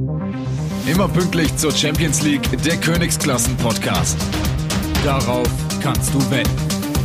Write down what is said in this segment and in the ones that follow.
Immer pünktlich zur Champions League, der Königsklassen-Podcast. Darauf kannst du wetten.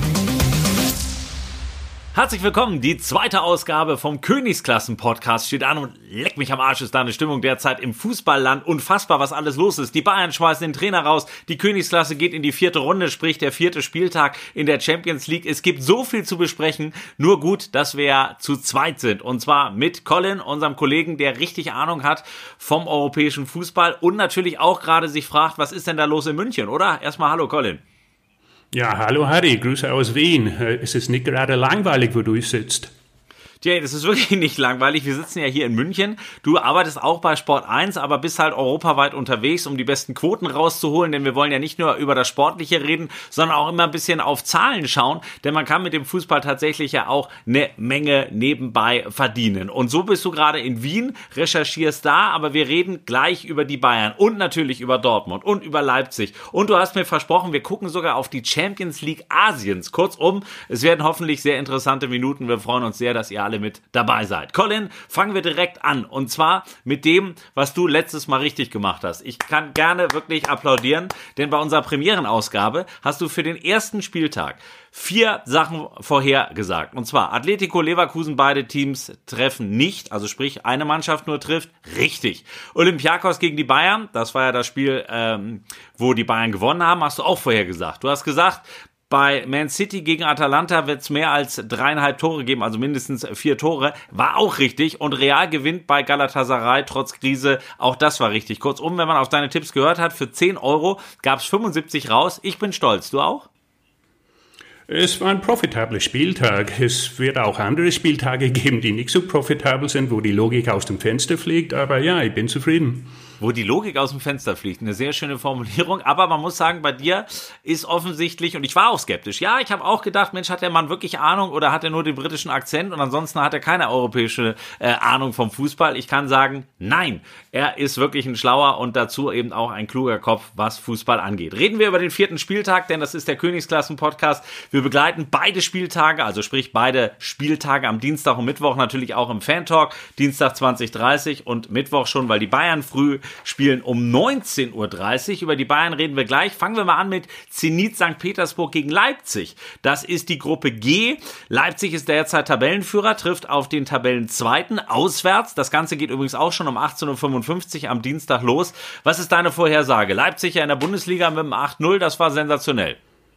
Herzlich willkommen, die zweite Ausgabe vom Königsklassen-Podcast steht an und leck mich am Arsch, ist da eine Stimmung derzeit im Fußballland. Unfassbar, was alles los ist. Die Bayern schmeißen den Trainer raus, die Königsklasse geht in die 4. Runde, sprich der 4. Spieltag in der Champions League. Es gibt so viel zu besprechen, nur gut, dass wir zu zweit sind. Und zwar mit Colin, unserem Kollegen, der richtig Ahnung hat vom europäischen Fußball und natürlich auch gerade sich fragt, was ist denn da los in München, oder? Erstmal hallo Colin. Ja, hallo Harry, Grüße aus Wien. Es ist nicht gerade langweilig, wo du sitzt. Tja, das ist wirklich nicht langweilig. Wir sitzen ja hier in München. Du arbeitest auch bei Sport 1, aber bist halt europaweit unterwegs, um die besten Quoten rauszuholen, denn wir wollen ja nicht nur über das Sportliche reden, sondern auch immer ein bisschen auf Zahlen schauen, denn man kann mit dem Fußball tatsächlich ja auch eine Menge nebenbei verdienen. Und so bist du gerade in Wien, recherchierst da, aber wir reden gleich über die Bayern und natürlich über Dortmund und über Leipzig. Und du hast mir versprochen, wir gucken sogar auf die Champions League Asiens. Kurzum, es werden hoffentlich sehr interessante Minuten. Wir freuen uns sehr, dass ihr alle mit dabei seid. Colin, fangen wir direkt an. Und zwar mit dem, was du letztes Mal richtig gemacht hast. Ich kann gerne wirklich applaudieren, denn bei unserer Premierenausgabe hast du für den ersten Spieltag 4 Sachen vorhergesagt. Und zwar Atletico Leverkusen, beide Teams treffen nicht, also sprich eine Mannschaft nur trifft, richtig. Olympiakos gegen die Bayern, das war ja das Spiel, wo die Bayern gewonnen haben, hast du auch vorhergesagt. Du hast gesagt, bei Man City gegen Atalanta wird es mehr als 3,5 Tore geben, also mindestens 4 Tore. War auch richtig. Und Real gewinnt bei Galatasaray trotz Krise. Auch das war richtig. Kurzum, wenn man auf deine Tipps gehört hat, für 10 Euro gab es 75 raus. Ich bin stolz. Du auch? Es war ein profitabler Spieltag. Es wird auch andere Spieltage geben, die nicht so profitabel sind, wo die Logik aus dem Fenster fliegt. Aber ja, ich bin zufrieden. Wo die Logik aus dem Fenster fliegt. Eine sehr schöne Formulierung. Aber man muss sagen, bei dir ist offensichtlich, und ich war auch skeptisch, ja, ich habe auch gedacht, Mensch, hat der Mann wirklich Ahnung oder hat er nur den britischen Akzent und ansonsten hat er keine europäische Ahnung vom Fußball. Ich kann sagen, nein, er ist wirklich ein schlauer und dazu eben auch ein kluger Kopf, was Fußball angeht. Reden wir über den 4. Spieltag, denn das ist der Königsklassen-Podcast. Wir begleiten beide Spieltage, also sprich beide Spieltage am Dienstag und Mittwoch natürlich auch im Fan-Talk. Dienstag 20:30 und Mittwoch schon, weil die Bayern früh spielen um 19:30 Uhr. Über die Bayern reden wir gleich. Fangen wir mal an mit Zenit St. Petersburg gegen Leipzig. Das ist die Gruppe G. Leipzig ist derzeit Tabellenführer, trifft auf den Tabellenzweiten auswärts. Das Ganze geht übrigens auch schon um 18:55 Uhr am Dienstag los. Was ist deine Vorhersage? Leipzig ja in der Bundesliga mit dem 8-0, das war sensationell.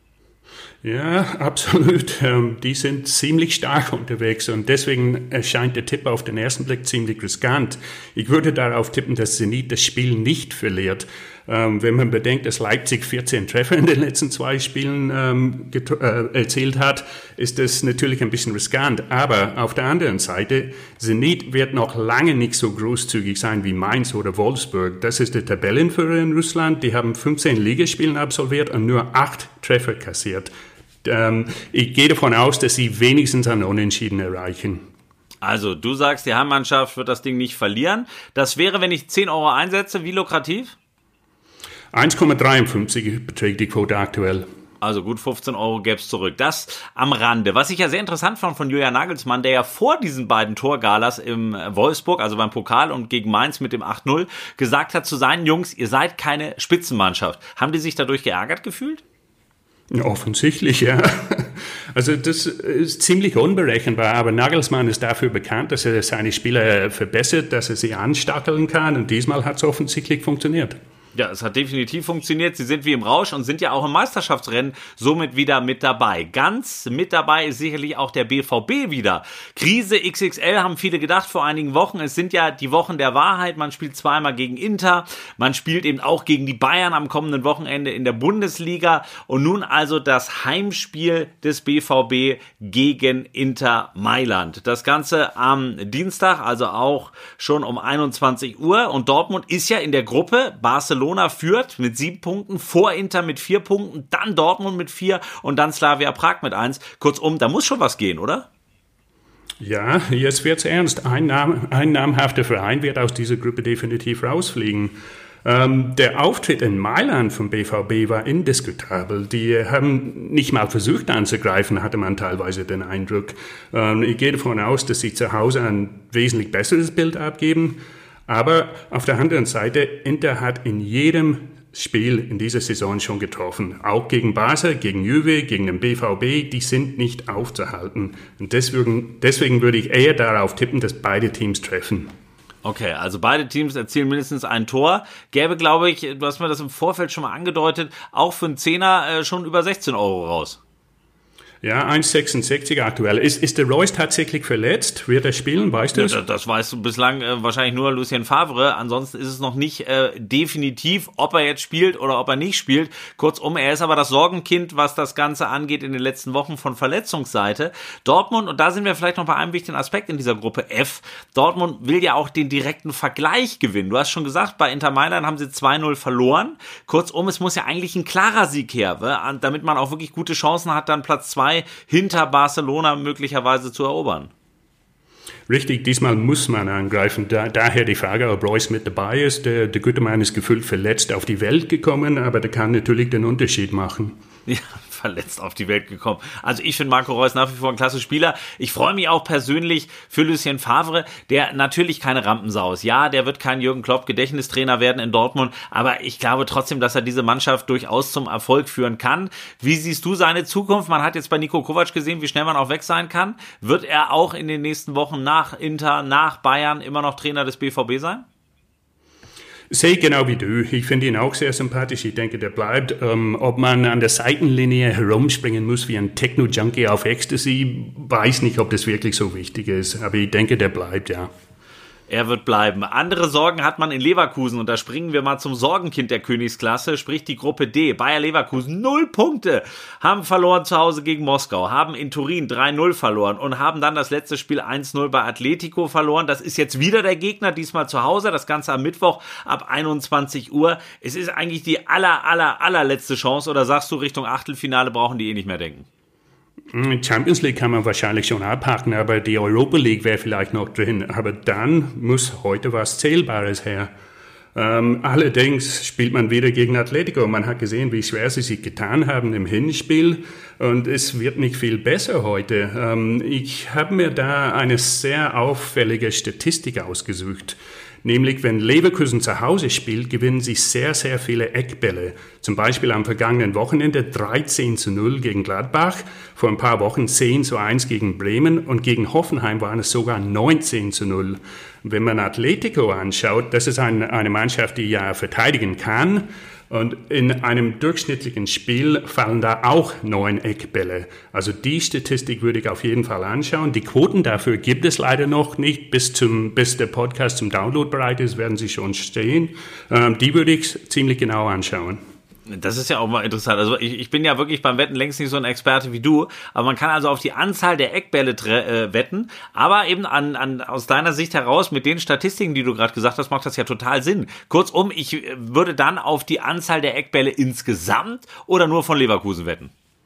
Ja, absolut. Die sind ziemlich stark unterwegs und deswegen erscheint der Tipp auf den ersten Blick ziemlich riskant. Ich würde darauf tippen, dass Zenit das Spiel nicht verliert. Wenn man bedenkt, dass Leipzig 14 Treffer in den letzten 2 Spielen erzielt hat, ist das natürlich ein bisschen riskant. Aber auf der anderen Seite, Zenit wird noch lange nicht so großzügig sein wie Mainz oder Wolfsburg. Das ist der Tabellenführer in Russland. Die haben 15 Ligaspielen absolviert und nur 8 Treffer kassiert. Ich gehe davon aus, dass sie wenigstens ein Unentschieden erreichen. Also, du sagst, die Heimmannschaft wird das Ding nicht verlieren. Das wäre, wenn ich 10 Euro einsetze, wie lukrativ? 1,53 beträgt die Quote aktuell. Also gut 15 Euro gäbe es zurück. Das am Rande. Was ich ja sehr interessant fand von Julian Nagelsmann, der ja vor diesen beiden Torgalas im Wolfsburg, also beim Pokal und gegen Mainz mit dem 8-0, gesagt hat zu seinen Jungs, ihr seid keine Spitzenmannschaft. Haben die sich dadurch geärgert gefühlt? Offensichtlich, ja. Also das ist ziemlich unberechenbar, aber Nagelsmann ist dafür bekannt, dass er seine Spieler verbessert, dass er sie anstacheln kann und diesmal hat es offensichtlich funktioniert. Ja, es hat definitiv funktioniert. Sie sind wie im Rausch und sind ja auch im Meisterschaftsrennen somit wieder mit dabei. Ganz mit dabei ist sicherlich auch der BVB wieder. Krise XXL haben viele gedacht vor einigen Wochen. Es sind ja die Wochen der Wahrheit. Man spielt zweimal gegen Inter. Man spielt eben auch gegen die Bayern am kommenden Wochenende in der Bundesliga. Und nun also das Heimspiel des BVB gegen Inter Mailand. Das Ganze am Dienstag, also auch schon um 21 Uhr. Und Dortmund ist ja in der Gruppe. Barcelona führt mit 7 Punkten, vor Inter mit 4 Punkten, dann Dortmund mit 4 und dann Slavia Prag mit 1. Kurzum, da muss schon was gehen, oder? Ja, jetzt wird's ernst. Ein namhafter Verein wird aus dieser Gruppe definitiv rausfliegen. Der Auftritt in Mailand vom BVB war indiskutabel. Die haben nicht mal versucht anzugreifen, hatte man teilweise den Eindruck. Ich gehe davon aus, dass sie zu Hause ein wesentlich besseres Bild abgeben. Aber auf der anderen Seite, Inter hat in jedem Spiel in dieser Saison schon getroffen. Auch gegen Basel, gegen Juve, gegen den BVB, die sind nicht aufzuhalten. Und deswegen würde ich eher darauf tippen, dass beide Teams treffen. Okay, also beide Teams erzielen mindestens ein Tor. Gäbe, glaube ich, du hast mir das im Vorfeld schon mal angedeutet, auch für einen Zehner schon über 16 Euro raus. Ja, 1,66 aktuell. Ist der Reus tatsächlich verletzt? Wird er spielen? Weißt du es? Ja, das weißt du bislang wahrscheinlich nur Lucien Favre. Ansonsten ist es noch nicht definitiv, ob er jetzt spielt oder ob er nicht spielt. Kurzum, er ist aber das Sorgenkind, was das Ganze angeht in den letzten Wochen von Verletzungsseite. Dortmund, und da sind wir vielleicht noch bei einem wichtigen Aspekt in dieser Gruppe F, Dortmund will ja auch den direkten Vergleich gewinnen. Du hast schon gesagt, bei Inter Mailand haben sie 2-0 verloren. Kurzum, es muss ja eigentlich ein klarer Sieg her, damit man auch wirklich gute Chancen hat, dann Platz 2 hinter Barcelona möglicherweise zu erobern. Richtig, diesmal muss man angreifen. Daher die Frage, ob Reus mit dabei ist. Der gute Mann ist gefühlt verletzt auf die Welt gekommen, aber der kann natürlich den Unterschied machen. Ja, verletzt auf die Welt gekommen. Also ich finde Marco Reus nach wie vor ein klasse Spieler. Ich freue mich auch persönlich für Lucien Favre, der natürlich keine Rampensau ist. Ja, der wird kein Jürgen Klopp Gedächtnistrainer werden in Dortmund, aber ich glaube trotzdem, dass er diese Mannschaft durchaus zum Erfolg führen kann. Wie siehst du seine Zukunft? Man hat jetzt bei Niko Kovac gesehen, wie schnell man auch weg sein kann. Wird er auch in den nächsten Wochen nach Inter, nach Bayern immer noch Trainer des BVB sein? Sehe genau wie du. Ich finde ihn auch sehr sympathisch. Ich denke, der bleibt. Ob man an der Seitenlinie herumspringen muss wie ein Techno-Junkie auf Ecstasy, weiß nicht, ob das wirklich so wichtig ist. Aber ich denke, der bleibt, ja. Er wird bleiben. Andere Sorgen hat man in Leverkusen und da springen wir mal zum Sorgenkind der Königsklasse, sprich die Gruppe D. Bayer Leverkusen 0 Punkte, haben verloren zu Hause gegen Moskau, haben in Turin 3-0 verloren und haben dann das letzte Spiel 1-0 bei Atletico verloren. Das ist jetzt wieder der Gegner, diesmal zu Hause, das Ganze am Mittwoch ab 21 Uhr. Es ist eigentlich die allerletzte Chance, oder sagst du, Richtung Achtelfinale brauchen die nicht mehr denken? Champions League kann man wahrscheinlich schon abhaken, aber die Europa League wäre vielleicht noch drin. Aber dann muss heute was Zählbares her. Allerdings spielt man wieder gegen Atletico. Man hat gesehen, wie schwer sie sich getan haben im Hinspiel und es wird nicht viel besser heute. Ich habe mir da eine sehr auffällige Statistik ausgesucht. Nämlich, wenn Leverkusen zu Hause spielt, gewinnen sie sehr, sehr viele Eckbälle. Zum Beispiel am vergangenen Wochenende 13-0 gegen Gladbach, vor ein paar Wochen 10-1 gegen Bremen und gegen Hoffenheim waren es sogar 19-0. Wenn man Atletico anschaut, das ist eine Mannschaft, die ja verteidigen kann. Und in einem durchschnittlichen Spiel fallen da auch 9 Eckbälle. Also die Statistik würde ich auf jeden Fall anschauen. Die Quoten dafür gibt es leider noch nicht. Bis der Podcast zum Download bereit ist, werden sie schon stehen. Die würde ich ziemlich genau anschauen. Das ist ja auch mal interessant. Also ich bin ja wirklich beim Wetten längst nicht so ein Experte wie du, aber man kann also auf die Anzahl der Eckbälle wetten, aber eben aus deiner Sicht heraus, mit den Statistiken, die du gerade gesagt hast, macht das ja total Sinn. Kurzum, ich würde dann auf die Anzahl der Eckbälle insgesamt oder nur von Leverkusen wetten?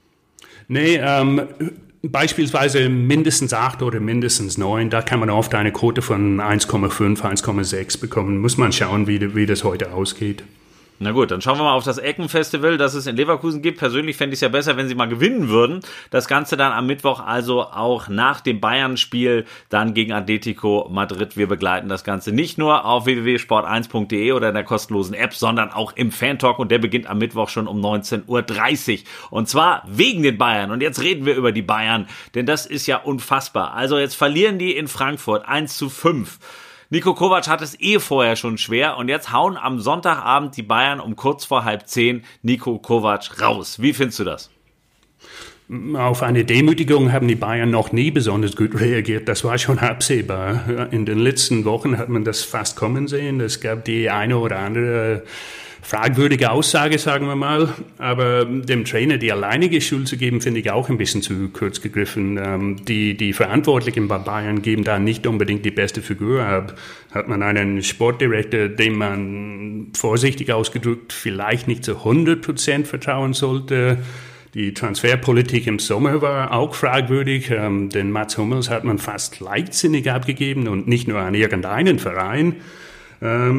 Nee, beispielsweise mindestens 8 oder mindestens 9, da kann man oft eine Quote von 1,5, 1,6 bekommen. Muss man schauen, wie das heute ausgeht. Na gut, dann schauen wir mal auf das Eckenfestival, das es in Leverkusen gibt. Persönlich fände ich es ja besser, wenn sie mal gewinnen würden. Das Ganze dann am Mittwoch, also auch nach dem Bayern-Spiel, dann gegen Atletico Madrid. Wir begleiten das Ganze nicht nur auf www.sport1.de oder in der kostenlosen App, sondern auch im Fan-Talk und der beginnt am Mittwoch schon um 19.30 Uhr. Und zwar wegen den Bayern. Und jetzt reden wir über die Bayern, denn das ist ja unfassbar. Also jetzt verlieren die in Frankfurt 1-5. Niko Kovac hat es vorher schon schwer und jetzt hauen am Sonntagabend die Bayern um kurz vor 9:30 Niko Kovac raus. Wie findest du das? Auf eine Demütigung haben die Bayern noch nie besonders gut reagiert. Das war schon absehbar. In den letzten Wochen hat man das fast kommen sehen. Es gab die eine oder andere fragwürdige Aussage, sagen wir mal. Aber dem Trainer die alleinige Schuld zu geben, finde ich auch ein bisschen zu kurz gegriffen. Die Verantwortlichen bei Bayern geben da nicht unbedingt die beste Figur ab. Hat man einen Sportdirektor, dem man vorsichtig ausgedrückt vielleicht nicht zu 100% vertrauen sollte. Die Transferpolitik im Sommer war auch fragwürdig, denn Mats Hummels hat man fast leichtsinnig abgegeben und nicht nur an irgendeinen Verein.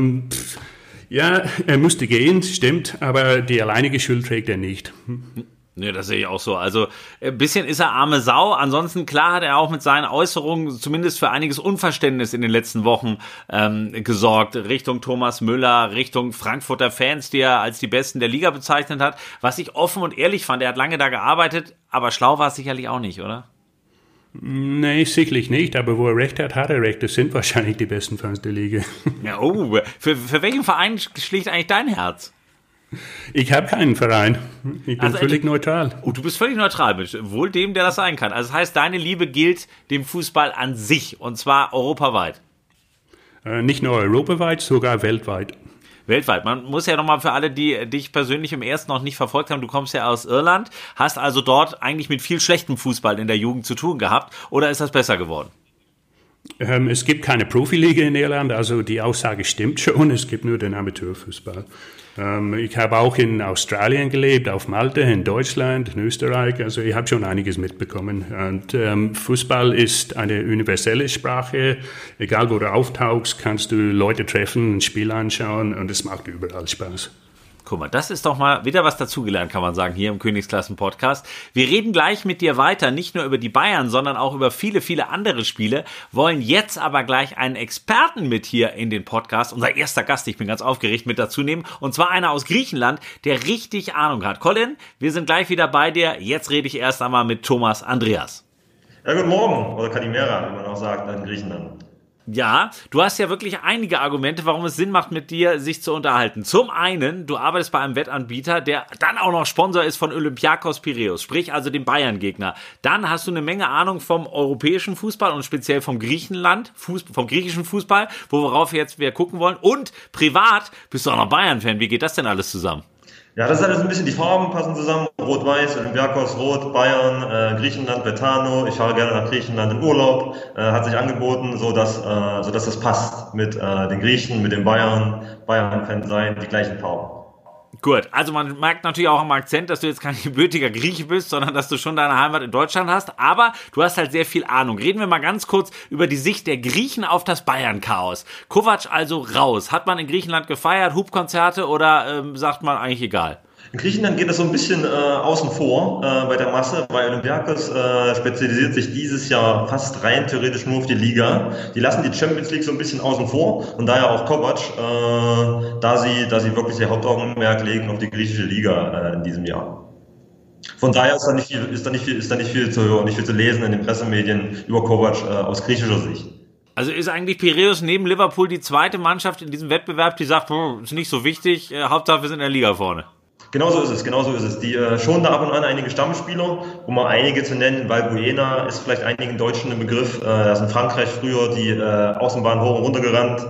Ja, er musste gehen, stimmt, aber die alleinige Schuld trägt er nicht. Ne, das sehe ich auch so. Also ein bisschen ist er arme Sau. Ansonsten, klar, hat er auch mit seinen Äußerungen zumindest für einiges Unverständnis in den letzten Wochen gesorgt. Richtung Thomas Müller, Richtung Frankfurter Fans, die er als die Besten der Liga bezeichnet hat. Was ich offen und ehrlich fand. Er hat lange da gearbeitet, aber schlau war es sicherlich auch nicht, oder? Nee, sicherlich nicht. Aber wo er recht hat, hat er recht. Das sind wahrscheinlich die besten Fans der Liga. Ja, für welchen Verein schlägt eigentlich dein Herz? Ich habe keinen Verein. Ich bin völlig neutral. Oh, du bist völlig neutral, wohl dem, der das sein kann. Also das heißt, deine Liebe gilt dem Fußball an sich, und zwar europaweit. Nicht nur europaweit, sogar weltweit. Weltweit. Man muss ja nochmal für alle, die dich persönlich im ersten noch nicht verfolgt haben, du kommst ja aus Irland, hast also dort eigentlich mit viel schlechtem Fußball in der Jugend zu tun gehabt, oder ist das besser geworden? Es gibt keine Profiliga in Irland, also die Aussage stimmt schon, es gibt nur den Amateurfußball. Ich habe auch in Australien gelebt, auf Malta, in Deutschland, in Österreich, also ich habe schon einiges mitbekommen. Und Fußball ist eine universelle Sprache, egal wo du auftauchst, kannst du Leute treffen, ein Spiel anschauen und es macht überall Spaß. Guck mal, das ist doch mal wieder was dazugelernt, kann man sagen, hier im Königsklassen-Podcast. Wir reden gleich mit dir weiter, nicht nur über die Bayern, sondern auch über viele, viele andere Spiele, wollen jetzt aber gleich einen Experten mit hier in den Podcast, unser erster Gast, ich bin ganz aufgeregt, mit dazu nehmen, und zwar einer aus Griechenland, der richtig Ahnung hat. Colin, wir sind gleich wieder bei dir, jetzt rede ich erst einmal mit Thomas Andreas. Ja, guten Morgen, oder Kalimera, wie man auch sagt, in Griechenland. Ja, du hast ja wirklich einige Argumente, warum es Sinn macht, mit dir sich zu unterhalten. Zum einen, du arbeitest bei einem Wettanbieter, der dann auch noch Sponsor ist von Olympiakos Piräus, sprich also dem Bayern-Gegner. Dann hast du eine Menge Ahnung vom europäischen Fußball und speziell vom vom griechischen Fußball, worauf wir gucken wollen. Und privat bist du auch noch Bayern-Fan. Wie geht das denn alles zusammen? Ja, das ist alles ein bisschen, die Farben passen zusammen. Rot-Weiß, Olympiakos, Rot, Bayern, Griechenland, Betano. Ich fahre gerne nach Griechenland in Urlaub. Hat sich angeboten, so dass das passt mit den Griechen, mit den Bayern-Fan sein, die gleichen Farben. Gut, also man merkt natürlich auch am Akzent, dass du jetzt kein gebürtiger Grieche bist, sondern dass du schon deine Heimat in Deutschland hast, aber du hast halt sehr viel Ahnung. Reden wir mal ganz kurz über die Sicht der Griechen auf das Bayern-Chaos. Kovac also raus. Hat man in Griechenland gefeiert, Hubkonzerte oder sagt man eigentlich egal? In Griechenland geht das so ein bisschen außen vor bei der Masse, weil Olympiakos spezialisiert sich dieses Jahr fast rein theoretisch nur auf die Liga. Die lassen die Champions League so ein bisschen außen vor und daher auch Kovac, da sie wirklich ihr Hauptaugenmerk legen auf die griechische Liga in diesem Jahr. Von daher ist da nicht viel zu hören, nicht viel zu lesen in den Pressemedien über Kovac aus griechischer Sicht. Also ist eigentlich Piräus neben Liverpool die zweite Mannschaft in diesem Wettbewerb, die sagt, ist nicht so wichtig, Hauptsache wir sind in der Liga vorne. Genauso ist es. Die schonen da ab und an einige Stammspieler, um mal einige zu nennen. Valbuena ist vielleicht einigen Deutschen ein Begriff. Er ist in Frankreich früher die Außenbahn hoch und runter gerannt.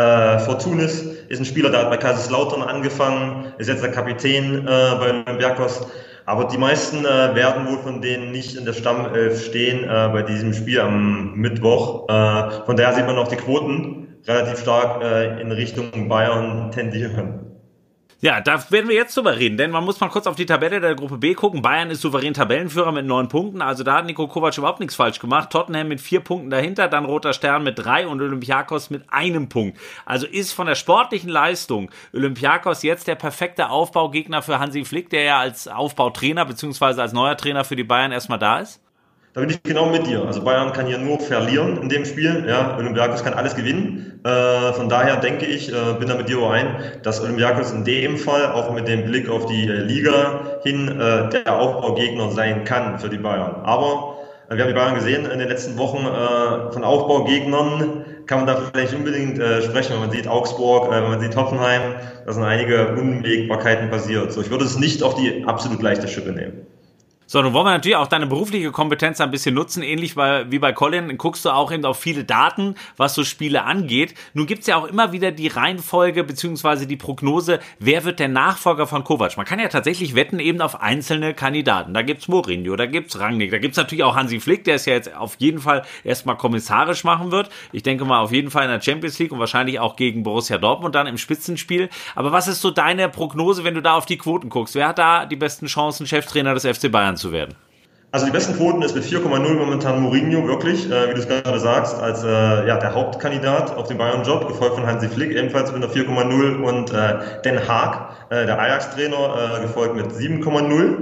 Fortunis ist ein Spieler, der hat bei Kaiserslautern angefangen, ist jetzt der Kapitän bei Olympiakos. Aber die meisten werden wohl von denen nicht in der Stammelf stehen bei diesem Spiel am Mittwoch. Von daher sieht man auch die Quoten relativ stark in Richtung Bayern tendieren. Ja, da werden wir jetzt drüber reden, denn man muss mal kurz auf die Tabelle der Gruppe B gucken. Bayern ist souverän Tabellenführer mit 9 Punkten, also da hat Niko Kovac überhaupt nichts falsch gemacht. Tottenham mit 4 Punkten dahinter, dann Roter Stern mit 3 und Olympiakos mit 1 Punkt. Also ist von der sportlichen Leistung Olympiakos jetzt der perfekte Aufbaugegner für Hansi Flick, der ja als Aufbautrainer bzw. als neuer Trainer für die Bayern erstmal da ist? Da bin ich genau mit dir. Also Bayern kann hier nur verlieren in dem Spiel. Ja, Olympiakos kann alles gewinnen. Von daher denke ich, bin da mit dir überein, dass Olympiakos in dem Fall auch mit dem Blick auf die Liga hin der Aufbaugegner sein kann für die Bayern. Aber wir haben die Bayern gesehen in den letzten Wochen. Von Aufbaugegnern kann man da vielleicht nicht unbedingt sprechen, wenn man sieht Augsburg, wenn man sieht Hoffenheim. Da sind einige Unwägbarkeiten passiert. So, ich würde es nicht auf die absolut leichte Schippe nehmen. So, nun wollen wir natürlich auch deine berufliche Kompetenz ein bisschen nutzen, ähnlich wie bei Colin, guckst du auch eben auf viele Daten, was so Spiele angeht. Nun gibt's ja auch immer wieder die Reihenfolge beziehungsweise die Prognose, wer wird der Nachfolger von Kovac? Man kann ja tatsächlich wetten eben auf einzelne Kandidaten. Da gibt's Mourinho, da gibt's Rangnick, da gibt's natürlich auch Hansi Flick, der es ja jetzt auf jeden Fall erstmal kommissarisch machen wird. Ich denke mal auf jeden Fall in der Champions League und wahrscheinlich auch gegen Borussia Dortmund dann im Spitzenspiel. Aber was ist so deine Prognose, wenn du da auf die Quoten guckst? Wer hat da die besten Chancen, Cheftrainer des FC Bayern zu werden? Also die besten Quoten ist mit 4,0 momentan Mourinho wirklich, wie du es gerade sagst, als der Hauptkandidat auf den Bayern-Job, gefolgt von Hansi Flick, ebenfalls mit einer 4,0 und Den Haag, der Ajax-Trainer, gefolgt mit 7,0.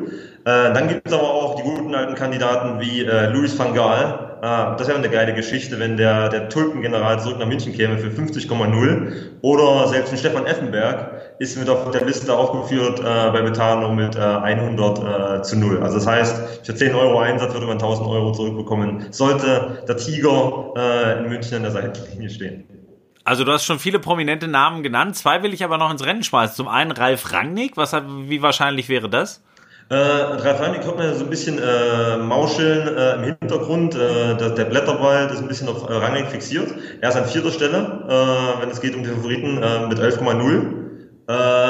Dann gibt es aber auch die guten alten Kandidaten wie Louis van Gaal. Das wäre eine geile Geschichte, wenn der Tulpengeneral zurück nach München käme für 50,0. Oder selbst ein Stefan Effenberg ist mit auf der Liste aufgeführt bei Betano mit 100:0. Also das heißt, für 10 Euro Einsatz würde man 1000 Euro zurückbekommen. Sollte der Tiger in München an der Seitenlinie stehen. Also du hast schon viele prominente Namen genannt. 2 will ich aber noch ins Rennen schmeißen. Zum einen Ralf Rangnick. Wie wahrscheinlich wäre das? Ralf Rangnick hört man ja so ein bisschen Mauscheln im Hintergrund. Der Blätterwald ist ein bisschen auf Rangnick fixiert. Er ist an 4. Stelle, wenn es geht um die Favoriten, mit 11,0.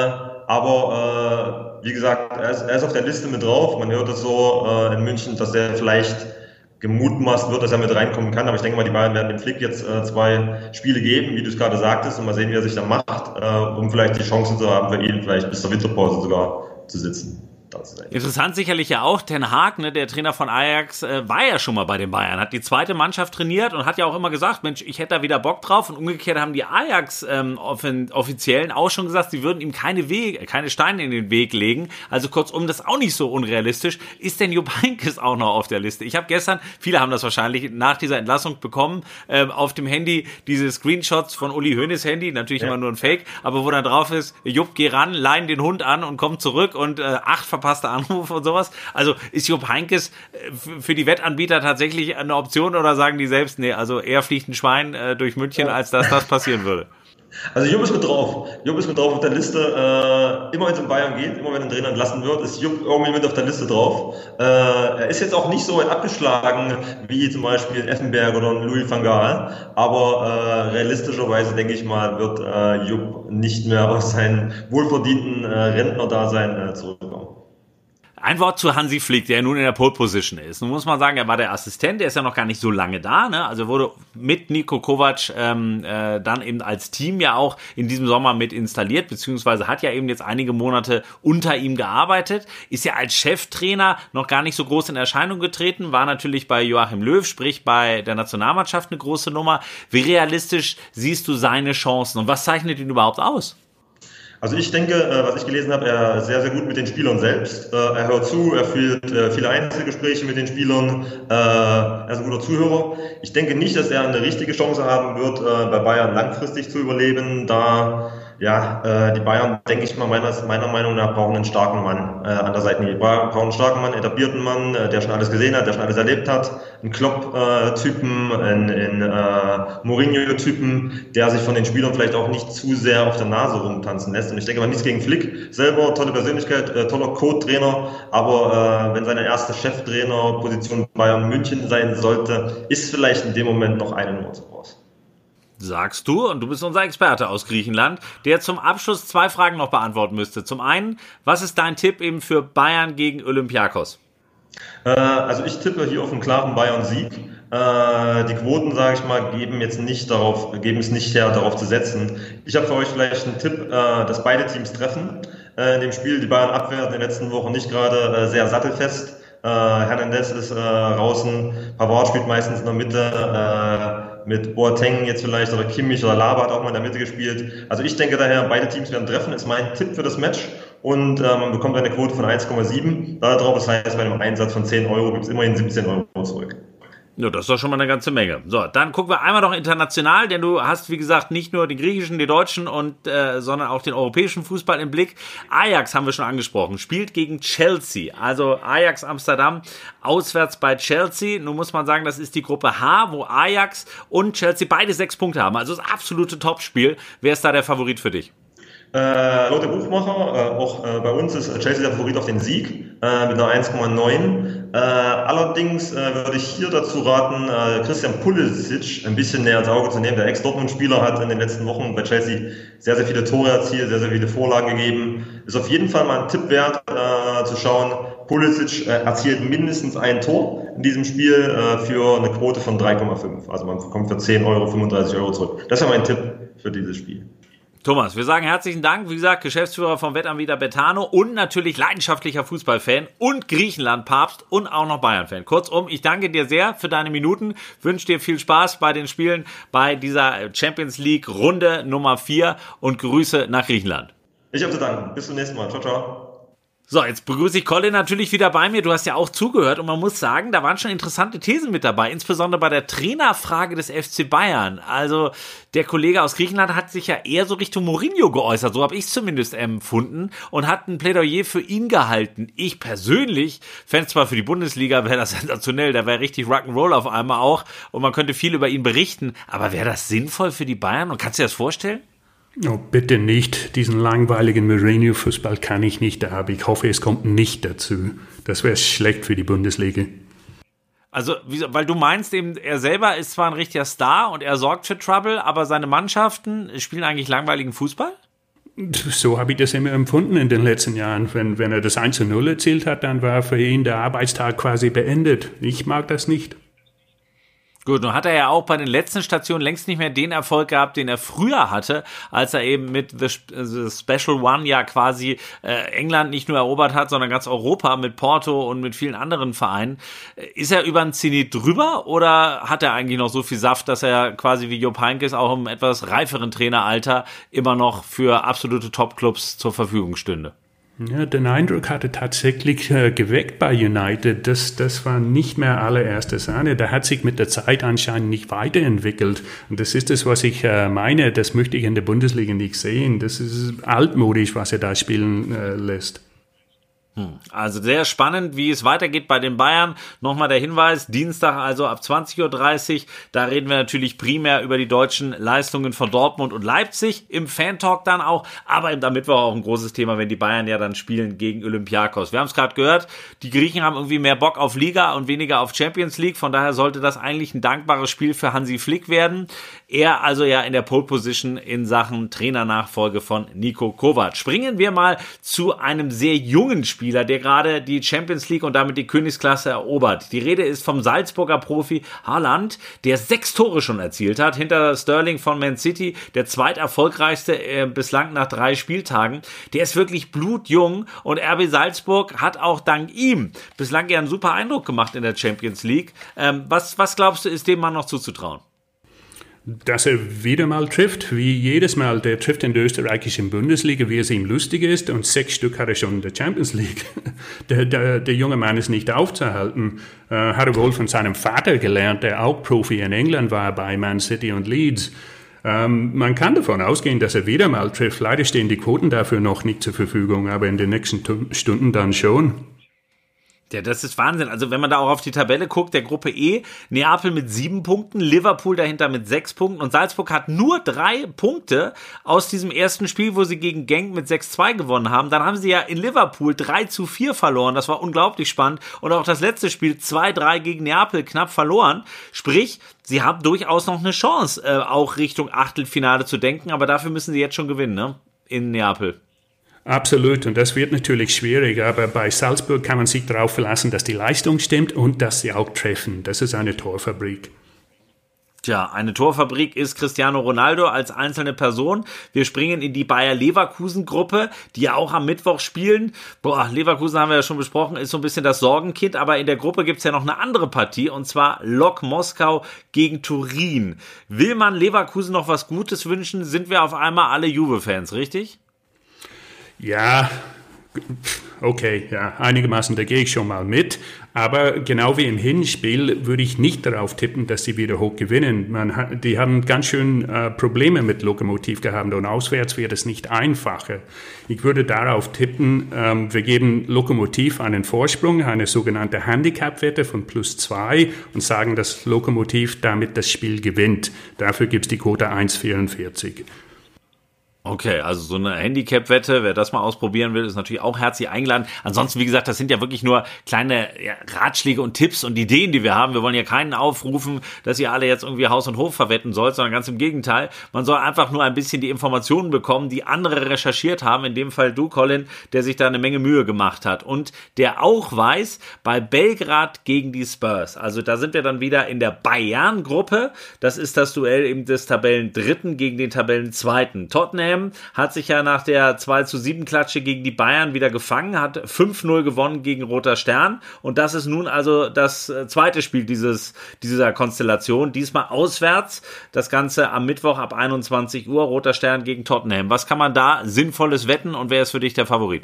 Aber wie gesagt, er ist auf der Liste mit drauf. Man hört es so in München, dass er vielleicht gemutmaßt wird, dass er mit reinkommen kann. Aber ich denke mal, die Bayern werden dem Flick jetzt 2 Spiele geben, wie du es gerade sagtest, und mal sehen, wie er sich dann macht, um vielleicht die Chancen zu haben, für ihn vielleicht bis zur Winterpause sogar zu sitzen. Interessant sicherlich ja auch, Ten Hag, ne, der Trainer von Ajax, war ja schon mal bei den Bayern, hat die zweite Mannschaft trainiert und hat ja auch immer gesagt, Mensch, ich hätte da wieder Bock drauf, und umgekehrt haben die Ajax-Offiziellen auch schon gesagt, sie würden ihm keine Steine in den Weg legen, also kurzum, das ist auch nicht so unrealistisch. Ist denn Jupp Heynckes auch noch auf der Liste? Ich habe gestern, viele haben das wahrscheinlich nach dieser Entlassung bekommen, auf dem Handy diese Screenshots von Uli Hoeneß Handy, natürlich immer nur ein Fake, aber wo dann drauf ist, Jupp, geh ran, leih den Hund an und komm zurück, und 8 verpasste Anrufe und sowas. Also ist Jupp Heynckes für die Wettanbieter tatsächlich eine Option, oder sagen die selbst, nee, also eher fliegt ein Schwein durch München, als dass das passieren würde? Also Jupp ist mit drauf. Jupp ist mit drauf auf der Liste. Immer wenn es um Bayern geht, immer wenn ein Trainer entlassen wird, ist Jupp irgendwie mit auf der Liste drauf. Er ist jetzt auch nicht so weit abgeschlagen wie zum Beispiel Effenberg oder Louis van Gaal. Aber realistischerweise, denke ich mal, wird Jupp nicht mehr aus seinem wohlverdienten Rentnerdasein zurückkommen. Ein Wort zu Hansi Flick, der nun in der Pole Position ist. Nun muss man sagen, er war der Assistent, der ist ja noch gar nicht so lange da, ne? Also wurde mit Niko Kovac dann eben als Team ja auch in diesem Sommer mit installiert, beziehungsweise hat ja eben jetzt einige Monate unter ihm gearbeitet, ist ja als Cheftrainer noch gar nicht so groß in Erscheinung getreten, war natürlich bei Joachim Löw, sprich bei der Nationalmannschaft, eine große Nummer. Wie realistisch siehst du seine Chancen und was zeichnet ihn überhaupt aus? Also ich denke, was ich gelesen habe, er ist sehr, sehr gut mit den Spielern selbst. Er hört zu, er führt viele Einzelgespräche mit den Spielern. Er ist ein guter Zuhörer. Ich denke nicht, dass er eine richtige Chance haben wird, bei Bayern langfristig zu überleben, da die Bayern, denke ich mal, meiner Meinung nach brauchen einen starken Mann an der Seitenlinie. Brauchen einen starken Mann, etablierten Mann, der schon alles gesehen hat, der schon alles erlebt hat. Einen Klopp-Typen, einen Mourinho-Typen, der sich von den Spielern vielleicht auch nicht zu sehr auf der Nase rumtanzen lässt. Und ich denke mal, nichts gegen Flick. Selber tolle Persönlichkeit, toller Co-Trainer. Aber wenn seine erste Cheftrainer-Position Bayern München sein sollte, ist vielleicht in dem Moment noch eine Nummer zu groß. Sagst du, und du bist unser Experte aus Griechenland, der zum Abschluss 2 Fragen noch beantworten müsste. Zum einen, was ist dein Tipp eben für Bayern gegen Olympiakos? Also ich tippe hier auf einen klaren Bayern-Sieg. Die Quoten, sage ich mal, geben es nicht her, darauf zu setzen. Ich habe für euch vielleicht einen Tipp, dass beide Teams treffen. In dem Spiel, die Bayern-Abwehr hat in den letzten Wochen nicht gerade sehr sattelfest. Hernandez ist draußen, Pavard spielt meistens in der Mitte, mit Boateng jetzt vielleicht, oder Kimmich oder Laba hat auch mal in der Mitte gespielt. Also ich denke daher, beide Teams werden treffen, ist mein Tipp für das Match, und man bekommt eine Quote von 1,7 darauf, das heißt, bei einem Einsatz von 10 Euro gibt es immerhin 17 Euro zurück. Ja, das ist doch schon mal eine ganze Menge. So, dann gucken wir einmal noch international, denn du hast, wie gesagt, nicht nur den griechischen, den deutschen sondern auch den europäischen Fußball im Blick. Ajax haben wir schon angesprochen, spielt gegen Chelsea. Also Ajax Amsterdam auswärts bei Chelsea. Nun muss man sagen, das ist die Gruppe H, wo Ajax und Chelsea beide 6 Punkte haben. Also das absolute Topspiel. Wer ist da der Favorit für dich? Laut der Buchmacher, auch bei uns ist Chelsea der Favorit auf den Sieg mit einer 1,9. Allerdings würde ich hier dazu raten, Christian Pulisic ein bisschen näher ins Auge zu nehmen. Der Ex-Dortmund-Spieler hat in den letzten Wochen bei Chelsea sehr, sehr viele Tore erzielt, sehr, sehr viele Vorlagen gegeben. Ist auf jeden Fall mal ein Tipp wert, zu schauen. Pulisic erzielt mindestens ein Tor in diesem Spiel für eine Quote von 3,5. Also man bekommt für 10 Euro 35 Euro zurück. Das wäre mein Tipp für dieses Spiel. Thomas, wir sagen herzlichen Dank. Wie gesagt, Geschäftsführer vom Wettanbieter Betano und natürlich leidenschaftlicher Fußballfan und Griechenland-Papst und auch noch Bayern-Fan. Kurzum, ich danke dir sehr für deine Minuten, wünsche dir viel Spaß bei den Spielen bei dieser Champions League Runde Nummer 4 und Grüße nach Griechenland. Ich habe zu danken. Bis zum nächsten Mal. Ciao, ciao. So, jetzt begrüße ich Colin natürlich wieder bei mir. Du hast ja auch zugehört und man muss sagen, da waren schon interessante Thesen mit dabei, insbesondere bei der Trainerfrage des FC Bayern. Also der Kollege aus Griechenland hat sich ja eher so Richtung Mourinho geäußert, so habe ich es zumindest empfunden und hat ein Plädoyer für ihn gehalten. Ich persönlich fände zwar für die Bundesliga, wäre das sensationell, da wäre richtig Rock'n'Roll auf einmal auch und man könnte viel über ihn berichten, aber wäre das sinnvoll für die Bayern und kannst du dir das vorstellen? Oh, bitte nicht. Diesen langweiligen Mourinho-Fußball kann ich nicht haben. Ich hoffe, es kommt nicht dazu. Das wäre schlecht für die Bundesliga. Also, weil du meinst eben, er selber ist zwar ein richtiger Star und er sorgt für Trouble, aber seine Mannschaften spielen eigentlich langweiligen Fußball? So habe ich das immer empfunden in den letzten Jahren. Wenn er das 1:0 erzielt hat, dann war für ihn der Arbeitstag quasi beendet. Ich mag das nicht. Gut, nun hat er ja auch bei den letzten Stationen längst nicht mehr den Erfolg gehabt, den er früher hatte, als er eben mit The Special One ja quasi England nicht nur erobert hat, sondern ganz Europa mit Porto und mit vielen anderen Vereinen. Ist er über den Zenit drüber oder hat er eigentlich noch so viel Saft, dass er quasi wie Jupp Heynckes auch im etwas reiferen Traineralter immer noch für absolute Topclubs zur Verfügung stünde? Ja, den Eindruck hatte tatsächlich geweckt bei United. Das war nicht mehr allererste Sahne. Der hat sich mit der Zeit anscheinend nicht weiterentwickelt. Und das ist das, was ich meine. Das möchte ich in der Bundesliga nicht sehen. Das ist altmodisch, was er da spielen lässt. Also sehr spannend, wie es weitergeht bei den Bayern. Nochmal der Hinweis, Dienstag also ab 20.30 Uhr. Da reden wir natürlich primär über die deutschen Leistungen von Dortmund und Leipzig. Im Fan-Talk dann auch. Aber eben am Mittwoch auch ein großes Thema, wenn die Bayern ja dann spielen gegen Olympiakos. Wir haben es gerade gehört, die Griechen haben irgendwie mehr Bock auf Liga und weniger auf Champions League. Von daher sollte das eigentlich ein dankbares Spiel für Hansi Flick werden. Er also ja in der Pole-Position in Sachen Trainernachfolge von Niko Kovac. Springen wir mal zu einem sehr jungen Spieler, der gerade die Champions League und damit die Königsklasse erobert. Die Rede ist vom Salzburger Profi Haaland, der 6 Tore schon erzielt hat, hinter Sterling von Man City, der zweiterfolgreichste bislang nach 3 Spieltagen. Der ist wirklich blutjung und RB Salzburg hat auch dank ihm bislang ja einen super Eindruck gemacht in der Champions League. Was glaubst du, ist dem Mann noch zuzutrauen? Dass er wieder mal trifft, wie jedes Mal. Der trifft in der österreichischen Bundesliga, wie es ihm lustig ist. Und 6 Stück hat er schon in der Champions League. Der junge Mann ist nicht aufzuhalten. Hat er wohl von seinem Vater gelernt, der auch Profi in England war bei Man City und Leeds. Man kann davon ausgehen, dass er wieder mal trifft. Leider stehen die Quoten dafür noch nicht zur Verfügung, aber in den nächsten Stunden dann schon. Ja, das ist Wahnsinn. Also wenn man da auch auf die Tabelle guckt, der Gruppe E, Neapel mit 7 Punkten, Liverpool dahinter mit 6 Punkten und Salzburg hat nur 3 Punkte aus diesem ersten Spiel, wo sie gegen Genk mit 6:2 gewonnen haben. Dann haben sie ja in Liverpool 3:4 verloren. Das war unglaublich spannend. Und auch das letzte Spiel 2:3 gegen Neapel knapp verloren. Sprich, sie haben durchaus noch eine Chance, auch Richtung Achtelfinale zu denken. Aber dafür müssen sie jetzt schon gewinnen, ne? In Neapel. Absolut, und das wird natürlich schwierig, aber bei Salzburg kann man sich darauf verlassen, dass die Leistung stimmt und dass sie auch treffen. Das ist eine Torfabrik. Tja, eine Torfabrik ist Cristiano Ronaldo als einzelne Person. Wir springen in die Bayer-Leverkusen-Gruppe, die ja auch am Mittwoch spielen. Leverkusen haben wir ja schon besprochen, ist so ein bisschen das Sorgenkind, aber in der Gruppe gibt's ja noch eine andere Partie, und zwar Lok Moskau gegen Turin. Will man Leverkusen noch was Gutes wünschen, sind wir auf einmal alle Juve-Fans, richtig? Ja, okay, ja, einigermaßen, da gehe ich schon mal mit. Aber genau wie im Hinspiel würde ich nicht darauf tippen, dass sie wieder hoch gewinnen. Die haben ganz schön Probleme mit Lokomotiv gehabt und auswärts wird es nicht einfacher. Ich würde darauf tippen, wir geben Lokomotiv einen Vorsprung, eine sogenannte Handicap-Wette von +2 und sagen, dass Lokomotiv damit das Spiel gewinnt. Dafür gibt es die Quote 1,44. Okay, also so eine Handicap-Wette, wer das mal ausprobieren will, ist natürlich auch herzlich eingeladen. Ansonsten, wie gesagt, das sind ja wirklich nur kleine Ratschläge und Tipps und Ideen, die wir haben. Wir wollen ja keinen aufrufen, dass ihr alle jetzt irgendwie Haus und Hof verwetten sollt, sondern ganz im Gegenteil. Man soll einfach nur ein bisschen die Informationen bekommen, die andere recherchiert haben. In dem Fall du, Colin, der sich da eine Menge Mühe gemacht hat. Und der auch weiß, bei Belgrad gegen die Spurs. Also da sind wir dann wieder in der Bayern-Gruppe. Das ist das Duell eben des Tabellendritten gegen den Tabellenzweiten. Tottenham hat sich ja nach der 2:7-Klatsche gegen die Bayern wieder gefangen, hat 5:0 gewonnen gegen Roter Stern und das ist nun also das zweite Spiel dieser Konstellation, diesmal auswärts, das Ganze am Mittwoch ab 21 Uhr, Roter Stern gegen Tottenham. Was kann man da Sinnvolles wetten und wer ist für dich der Favorit?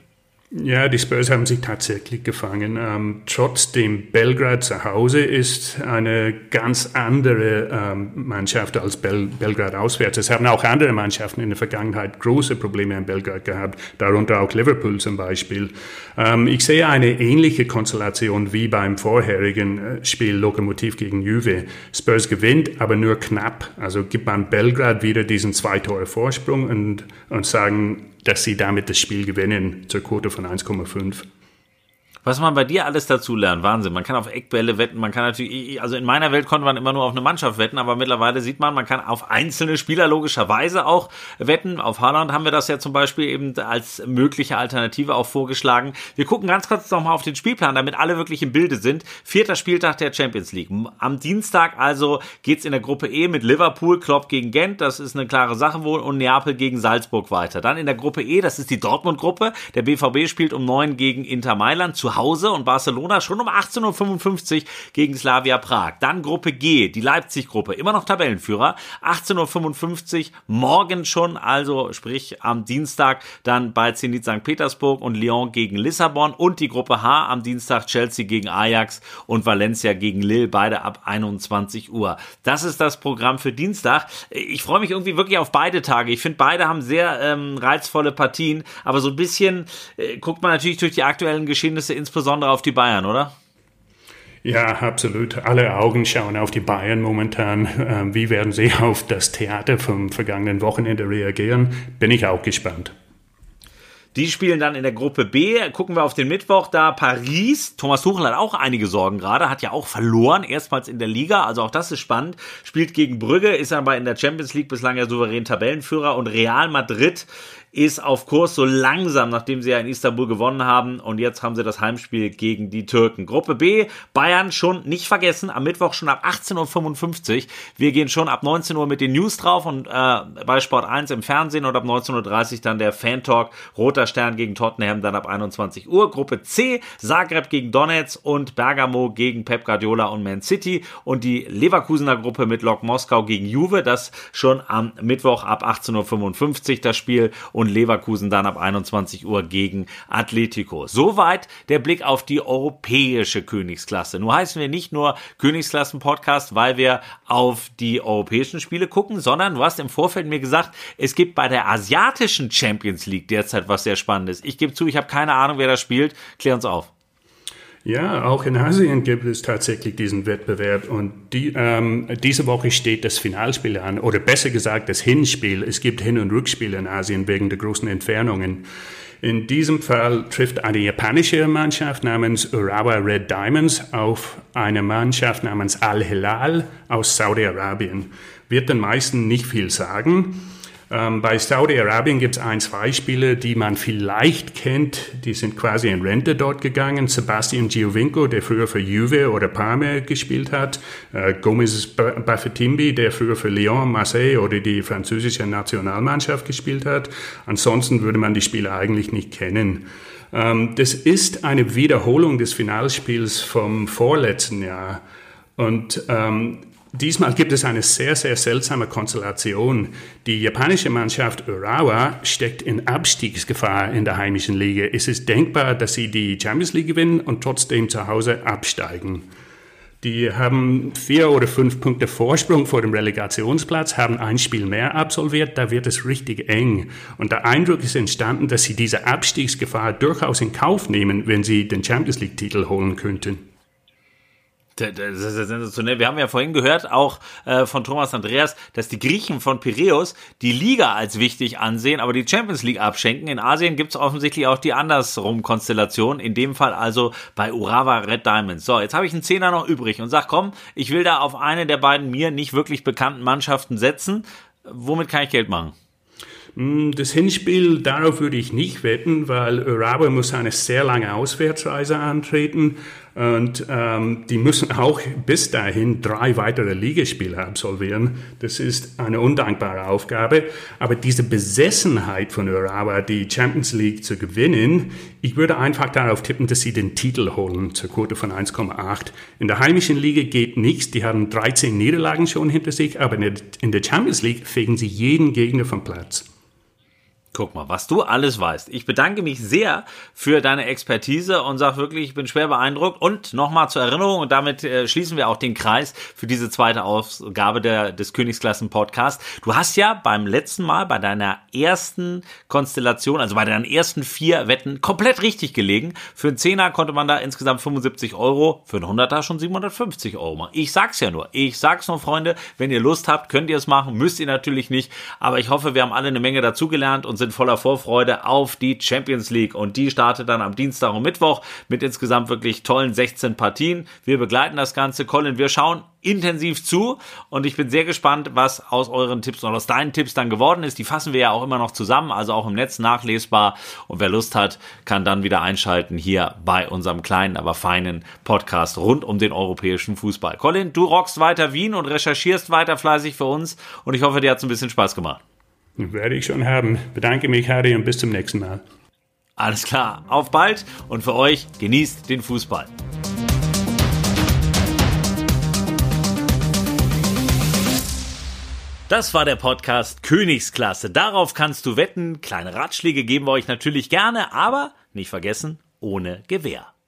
Ja, die Spurs haben sich tatsächlich gefangen. Trotzdem, Belgrad zu Hause ist eine ganz andere Mannschaft als Belgrad auswärts. Es haben auch andere Mannschaften in der Vergangenheit große Probleme in Belgrad gehabt, darunter auch Liverpool zum Beispiel. Ich sehe eine ähnliche Konstellation wie beim vorherigen Spiel Lokomotiv gegen Juve. Spurs gewinnt, aber nur knapp. Also gibt man Belgrad wieder diesen 2-Tore-Vorsprung und sagen, dass sie damit das Spiel gewinnen, zur Quote von 1,5. Was man bei dir alles dazu lernt, Wahnsinn. Man kann auf Eckbälle wetten, man kann natürlich, also in meiner Welt konnte man immer nur auf eine Mannschaft wetten, aber mittlerweile sieht man kann auf einzelne Spieler logischerweise auch wetten. Auf Haaland haben wir das ja zum Beispiel eben als mögliche Alternative auch vorgeschlagen. Wir gucken ganz kurz nochmal auf den Spielplan, damit alle wirklich im Bilde sind. 4. Spieltag der Champions League. Am Dienstag also geht's in der Gruppe E mit Liverpool, Klopp gegen Gent, das ist eine klare Sache wohl, und Neapel gegen Salzburg weiter. Dann in der Gruppe E, das ist die Dortmund-Gruppe, der BVB spielt um 9 gegen Inter Mailand zu Hause und Barcelona schon um 18.55 Uhr gegen Slavia Prag. Dann Gruppe G, die Leipzig-Gruppe, immer noch Tabellenführer, 18.55 Uhr, morgen schon, also sprich am Dienstag dann bei Zenit St. Petersburg und Lyon gegen Lissabon, und die Gruppe H am Dienstag Chelsea gegen Ajax und Valencia gegen Lille, beide ab 21 Uhr. Das ist das Programm für Dienstag. Ich freue mich irgendwie wirklich auf beide Tage. Ich finde, beide haben sehr reizvolle Partien, aber so ein bisschen guckt man natürlich durch die aktuellen Geschehnisse insbesondere auf die Bayern, oder? Ja, absolut. Alle Augen schauen auf die Bayern momentan. Wie werden sie auf das Theater vom vergangenen Wochenende reagieren? Bin ich auch gespannt. Die spielen dann in der Gruppe B. Gucken wir auf den Mittwoch, da Paris. Thomas Tuchel hat auch einige Sorgen gerade, hat ja auch verloren, erstmals in der Liga, also auch das ist spannend. Spielt gegen Brügge, ist aber in der Champions League bislang ja souverän Tabellenführer, und Real Madrid ist auf Kurs so langsam, nachdem sie ja in Istanbul gewonnen haben, und jetzt haben sie das Heimspiel gegen die Türken. Gruppe B, Bayern schon nicht vergessen, am Mittwoch schon ab 18.55 Uhr. Wir gehen schon ab 19 Uhr mit den News drauf und bei Sport 1 im Fernsehen, und ab 19.30 Uhr dann der Fan-Talk, Roter Stern gegen Tottenham, dann ab 21 Uhr. Gruppe C, Zagreb gegen Donetsk und Bergamo gegen Pep Guardiola und Man City, und die Leverkusener Gruppe mit Lok Moskau gegen Juve, das schon am Mittwoch ab 18.55 Uhr das Spiel, und Leverkusen dann ab 21 Uhr gegen Atletico. Soweit der Blick auf die europäische Königsklasse. Nur heißen wir nicht nur Königsklassen-Podcast, weil wir auf die europäischen Spiele gucken, sondern du hast im Vorfeld mir gesagt, es gibt bei der asiatischen Champions League derzeit was sehr Spannendes. Ich gebe zu, ich habe keine Ahnung, wer da spielt. Klär uns auf. Ja, auch in Asien gibt es tatsächlich diesen Wettbewerb, und diese Woche steht das Finalspiel an, oder besser gesagt das Hinspiel. Es gibt Hin- und Rückspiele in Asien wegen der großen Entfernungen. In diesem Fall trifft eine japanische Mannschaft namens Urawa Red Diamonds auf eine Mannschaft namens Al-Hilal aus Saudi-Arabien. Wird den meisten nicht viel sagen. Bei Saudi-Arabien gibt es 2 Spieler, die man vielleicht kennt. Die sind quasi in Rente dort gegangen. Sebastian Giovinco, der früher für Juve oder Parma gespielt hat. Gomez Bafetimbi, der früher für Lyon, Marseille oder die französische Nationalmannschaft gespielt hat. Ansonsten würde man die Spieler eigentlich nicht kennen. Das ist eine Wiederholung des Finalspiels vom vorletzten Jahr. Und diesmal gibt es eine sehr, sehr seltsame Konstellation. Die japanische Mannschaft Urawa steckt in Abstiegsgefahr in der heimischen Liga. Es ist denkbar, dass sie die Champions League gewinnen und trotzdem zu Hause absteigen. Die haben 4 oder 5 Punkte Vorsprung vor dem Relegationsplatz, haben ein Spiel mehr absolviert, da wird es richtig eng. Und der Eindruck ist entstanden, dass sie diese Abstiegsgefahr durchaus in Kauf nehmen, wenn sie den Champions League-Titel holen könnten. Das ist ja sensationell. Wir haben ja vorhin gehört, auch von Thomas Andreas, dass die Griechen von Piräus die Liga als wichtig ansehen, aber die Champions League abschenken. In Asien gibt es offensichtlich auch die andersrum Konstellation, in dem Fall also bei Urawa Red Diamonds. So, jetzt habe ich einen Zehner noch übrig und sag, komm, ich will da auf eine der beiden mir nicht wirklich bekannten Mannschaften setzen. Womit kann ich Geld machen? Das Hinspiel, darauf würde ich nicht wetten, weil Urawa muss eine sehr lange Auswärtsreise antreten, und die müssen auch bis dahin 3 weitere Ligaspiele absolvieren. Das ist eine undankbare Aufgabe, aber diese Besessenheit von Urawa, die Champions League zu gewinnen, ich würde einfach darauf tippen, dass sie den Titel holen, zur Quote von 1,8. In der heimischen Liga geht nichts, die haben 13 Niederlagen schon hinter sich, aber in der Champions League fegen sie jeden Gegner vom Platz. Guck mal, was du alles weißt. Ich bedanke mich sehr für deine Expertise und sage wirklich, ich bin schwer beeindruckt. Und nochmal zur Erinnerung, und damit schließen wir auch den Kreis für diese zweite Ausgabe des Königsklassen-Podcasts. Du hast ja beim letzten Mal bei deiner ersten Konstellation, also bei deinen ersten 4 Wetten, komplett richtig gelegen. Für einen 10er konnte man da insgesamt 75 €, für einen 100er schon 750 € machen. Ich sag's nur, Freunde, wenn ihr Lust habt, könnt ihr es machen, müsst ihr natürlich nicht. Aber ich hoffe, wir haben alle eine Menge dazugelernt und sind voller Vorfreude auf die Champions League. Und die startet dann am Dienstag und Mittwoch mit insgesamt wirklich tollen 16 Partien. Wir begleiten das Ganze. Colin, wir schauen intensiv zu und ich bin sehr gespannt, was aus euren Tipps und aus deinen Tipps dann geworden ist. Die fassen wir ja auch immer noch zusammen, also auch im Netz nachlesbar. Und wer Lust hat, kann dann wieder einschalten hier bei unserem kleinen, aber feinen Podcast rund um den europäischen Fußball. Colin, du rockst weiter Wien und recherchierst weiter fleißig für uns und ich hoffe, dir hat es ein bisschen Spaß gemacht. Werde ich schon haben. Bedanke mich, Harry, und bis zum nächsten Mal. Alles klar, auf bald und für euch genießt den Fußball. Das war der Podcast Königsklasse. Darauf kannst du wetten. Kleine Ratschläge geben wir euch natürlich gerne, aber nicht vergessen, ohne Gewähr.